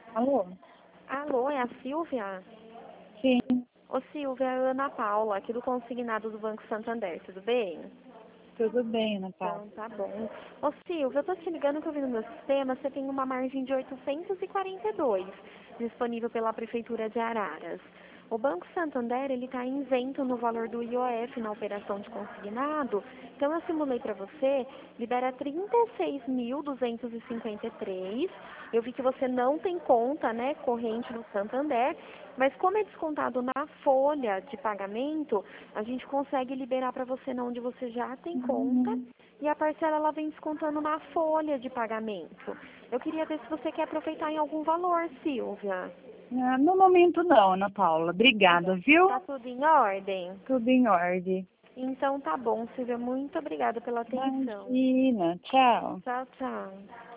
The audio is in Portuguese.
Alô? Alô, é a Silvia? Sim, Ô Silvia, é a Ana Paula, aqui do Consignado do Banco Santander, tudo bem? tudo bem, Ana Paula. Então, tá bom. Ô Silvia, eu tô te ligando que eu vi no meu sistema, você tem uma margem de 842 disponível pela Prefeitura de Araras. O Banco Santander, ele está isento no valor do IOF na operação de consignado, então eu simulei para você, libera 36.253. Eu vi que você não tem conta, né, corrente no Santander, mas como é descontado na folha de pagamento, a gente consegue liberar para você na onde você já tem conta e a parcela ela vem descontando na folha de pagamento. Eu queria ver se você quer aproveitar em algum valor, Silvia. No momento não, Ana Paula. Obrigada, Tá viu? tudo em ordem? Tudo em ordem. Então tá bom, Silvia. Muito obrigada pela atenção. Imagina. Tchau. Tchau, tchau.